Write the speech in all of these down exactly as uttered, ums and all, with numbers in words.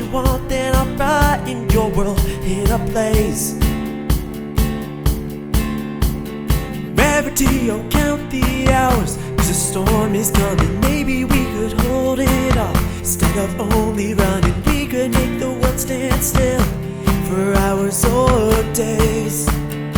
you want, then I'll brighten your world in a blaze. Rarity, oh count the hours, cause a storm is coming. Maybe we could hold it off. Instead of only running, we could make the world stand still for hours or days.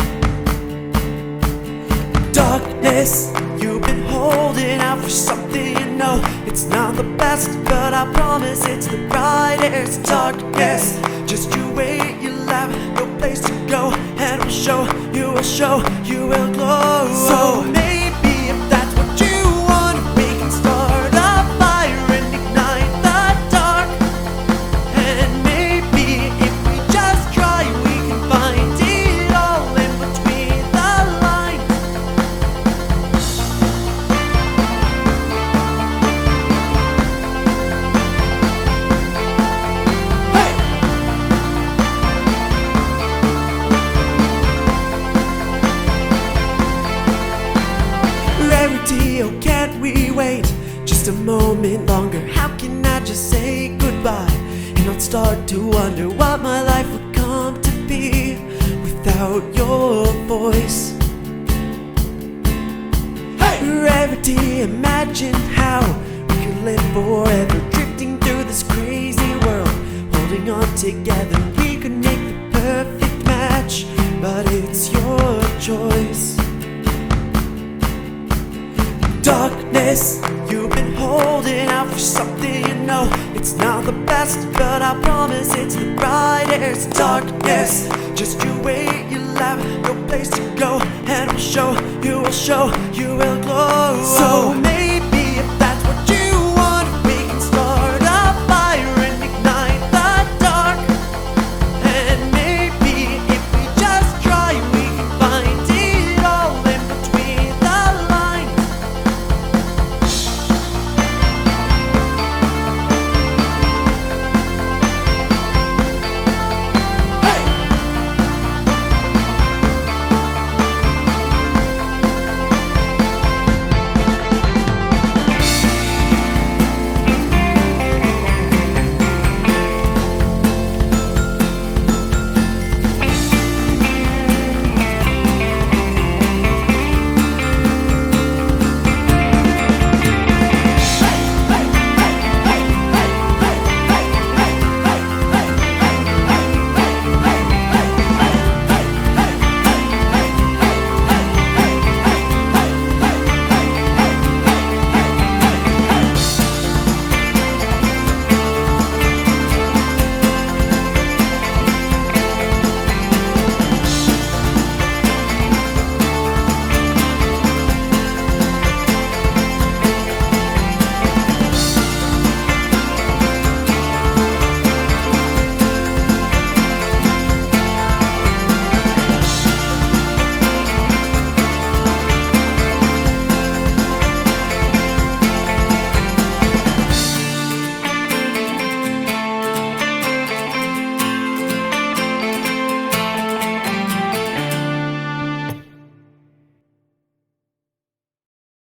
Darkness, you've been holding out for something you know it's not the best, but I promise it's the brightest. Darkness, just you wait, you'll have no place to go, and we'll show, you will show, you will glow. So maybe if that's what you want, we can start a fire and ignite the dark. And maybe if we just try, we can find it all in between the lines. Rarity, oh can't we wait just a moment longer? How can I just say goodbye and not start to wonder what my life would come to be without your voice? Hey! Rarity, imagine how we could live forever, drifting through this crazy world, holding on together. We could make the perfect match, but it's your choice. Darkness, you've been holding out for something you know it's not the best, but I promise it's the brightest. Darkness, just you wait, you'll have no place to go, and we'll show, you will show, you will glow. So maybe